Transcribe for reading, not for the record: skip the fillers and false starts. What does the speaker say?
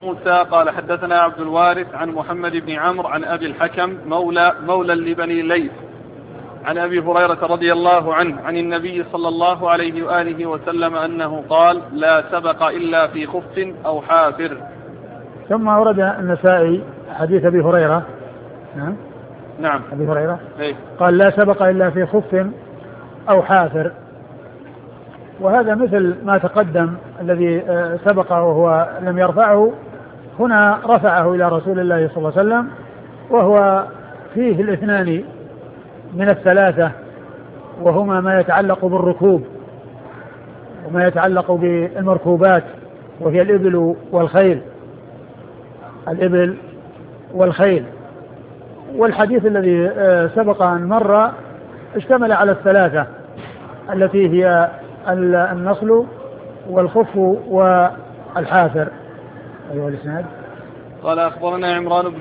موسى قال حدثنا عبد الوارث عن محمد بن عمرو عن أبي الحكم مولى لبني ليث عن أبي هريرة رضي الله عنه عن النبي صلى الله عليه وآله وسلم أنه قال لا سبق إلا في خف أو حافر. ثم ورد النسائي حديث أبي هريرة. نعم أبي هريرة إيه؟ قال لا سبق إلا في خف أو حافر، وهذا مثل ما تقدم الذي سبقه وهو لم يرفعه، هنا رفعه إلى رسول الله صلى الله عليه وسلم، وهو فيه الاثنان من الثلاثة، وهما ما يتعلق بالركوب وما يتعلق بالمركوبات وهي الإبل والخيل. والحديث الذي سبق أن مر اشتمل على الثلاثة التي هي النصل والخف والحافر. أيها الإسناد. قال أخبرنا عمران